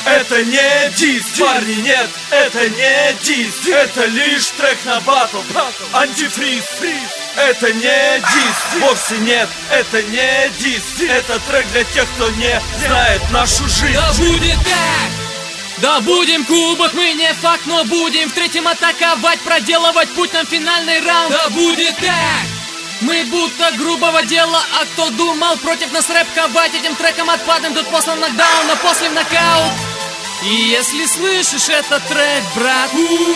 Это не дис, парни, нет, это не дис. Это лишь трек на батл, антифриз. Это не дис, вовсе нет, это не дис. Это трек для тех, кто не знает нашу жизнь. Да будет так! Да будем кубок, мы не факт, но будем в третьем атаковать, проделывать путь на финальный раунд. Да будет так! Мы будто грубого дела, а кто думал против нас рэп ковать, этим треком отпадем, тут после нокдауна, после нокаут. И если слышишь этот трек, брат,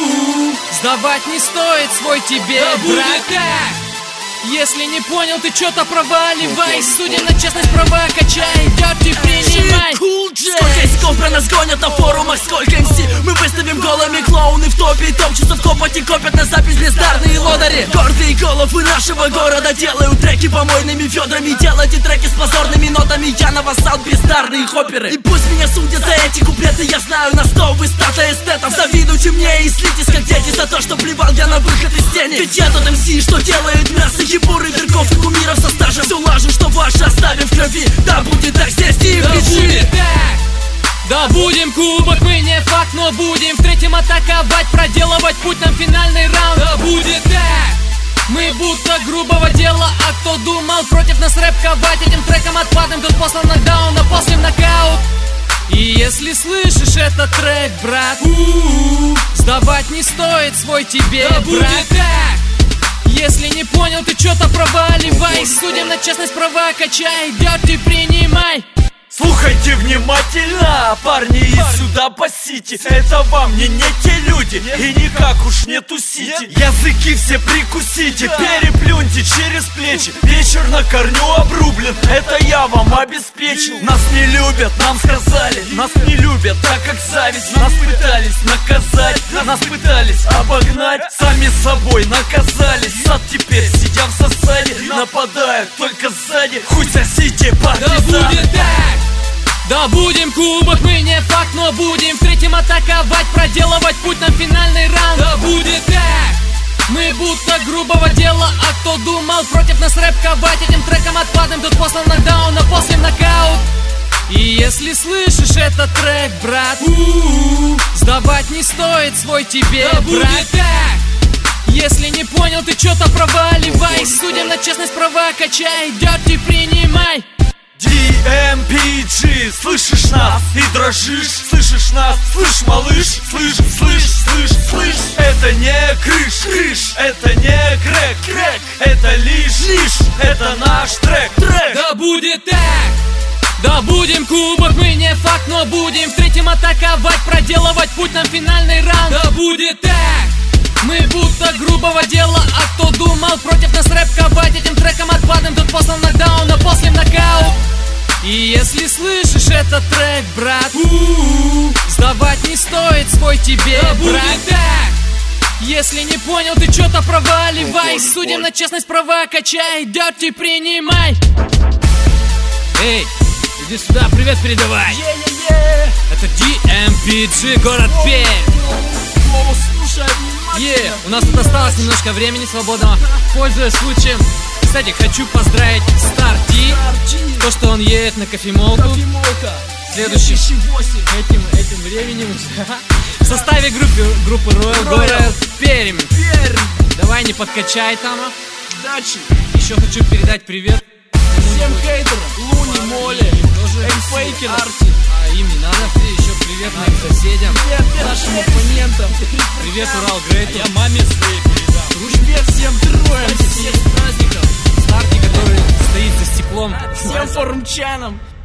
сдавать не стоит свой тебе, да брат. Так! Если не понял, ты что-то проваливай. Судя на честность, права качай, дёрти принимай. Сколько языков про нас гонят на форумах, сколько МС мы выставим голыми, клоуны в топе. И топчутся в копоте, копят на запись бездарные лодыри. Гордые головы нашего города делают треки помойными ведрами. Делайте треки с позорными нотами, я на вассал бездарные хопперы. И пусть меня судят за эти куплеты, я знаю на что вы стата эстетов. Завидуйте мне и слитесь как дети за то, что плевал я на выход из тени. Ведь я тот МС, что делает мясо, ебуры, верков и кумиров со стажем. Всю лажу, что ваши оставим в крови. Да будет так здесь и в печи. Да будем кубок, мы не факт, но будем в третьем атаковать, проделывать путь на финальный раунд. Да будет так! Мы будто грубого дела, а кто думал против нас рэп ковать, этим треком отпадем, тут после нокдауна, после нокаут. И если слышишь этот трек, брат, сдавать не стоит свой тебе, да брат. Будет так! Если не понял, ты что-то проваливай. Судим на честность, права качай, дёрти принимай. Слушайте внимательно, парни, и сюда пасите. Это вам не те люди, и никак уж не тусите. Языки все прикусите, переплюньте через плечи. Вечер на корню обрублен, это я вам обеспечил. Нас не любят, нам сказали, нас не любят, так как зависть. Нас пытались наказать, нас пытались обогнать, сами собой наказались. Сад теперь, сидя в засаде, нападают только сзади. Хуй сосите, партизан. Да будет так! Да будем кубок, мы не факт, но будем в третьем атаковать, проделывать путь на финальный раунд. Да будет так! Мы будто грубого дела, а кто думал против нас рэп ковать, этим треком отпадем, тут после нокдауна, после нокаут. И если слышишь этот трек, брат, сдавать не стоит свой тебе, да брат. Будет так! Если не понял, ты что-то проваливай. Судим на честность, права качай, дёрти принимай. DMPG, слышишь нас и дрожишь, слышишь нас, слышь, малыш, слышь. Это не крыш, это не крэк, это лишь, это наш трек. Да будет так! Да будем кубок, мы не факт, но будем в третьем атаковать, проделывать путь на финальный раунд. Да будет так! Мы будто грубого дела, а кто думал против нас рэп ковать, этим треком отпадем, тут после нокдауна, после нокаут. И если слышишь этот трек, брат, сдавать не стоит свой тебе, да брат. Так! Если не понял, ты что-то проваливай. Судим на честность, права качай, дёрти принимай. Эй, иди сюда, привет передавай. Это DMPG, город Пермь. У нас тут осталось немножко времени свободного. Пользуясь случаем, кстати, хочу поздравить Старти, то, что он едет на кофемолку. Следующим этим временем в составе группы Royal город Пермь. Давай не подкачай там. Удачи. Еще хочу передать привет всем хейтерам, Луни, Молли, Фейкерам, Арти. А им не надо, еще привет моим соседям, привет нашим оппонентам. Привет Урал Грейту. Я маме своей передам. Привет всем троем. Всех праздников. Старти, который стоит за стеклом. Всем форумчанам.